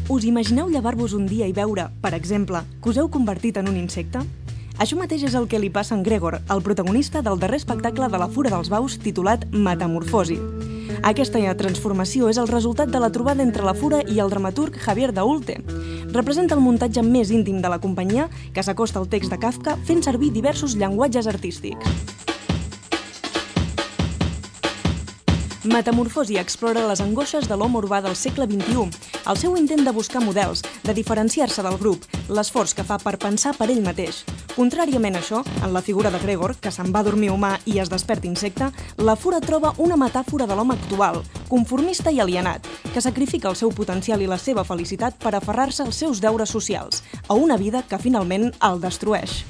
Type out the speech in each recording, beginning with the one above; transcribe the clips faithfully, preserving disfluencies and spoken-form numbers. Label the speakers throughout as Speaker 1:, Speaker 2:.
Speaker 1: Us imagineu llevar-vos un dia i veure, per exemple, que us heu convertit en un insecte? Això mateix és el que li passa a en Gregor, el protagonista del darrer espectacle de la Fura dels Baus titulat Metamorfosi. Aquesta transformació és el resultat de la trobada entre la Fura i el dramaturg Javier Daulte. Representa el muntatge més íntim de la companyia, que s'acosta al text de Kafka fent servir diversos llenguatges artístics. Metamorfosi explora les angoixes de l'home urbà del segle vint-i-u, el seu intent de buscar models, de diferenciar-se del grup, l'esforç que fa per pensar per ell mateix. Contràriament a això, en la figura de Gregor, que se'n va dormir humà i es desperta insecte, la Fura troba una metàfora de l'home actual, conformista i alienat, que sacrifica el seu potencial i la seva felicitat per aferrar-se als seus deures socials, a una vida que finalment el destrueix.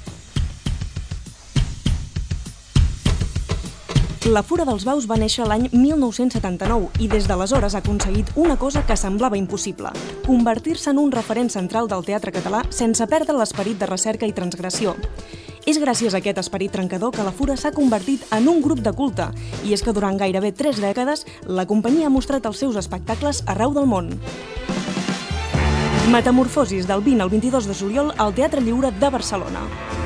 Speaker 1: La Fura dels Baus va néixer l'any mil nou-cents setanta-nou i des d'aleshores ha aconseguit una cosa que semblava impossible, convertir-se en un referent central del teatre català sense perdre l'esperit de recerca i transgressió. És gràcies a aquest esperit trencador que la Fura s'ha convertit en un grup de culte, i és que durant gairebé tres dècades la companyia ha mostrat els seus espectacles arreu del món. Metamorfosis del vint al vint-i-dos de juliol al Teatre Lliure de Barcelona.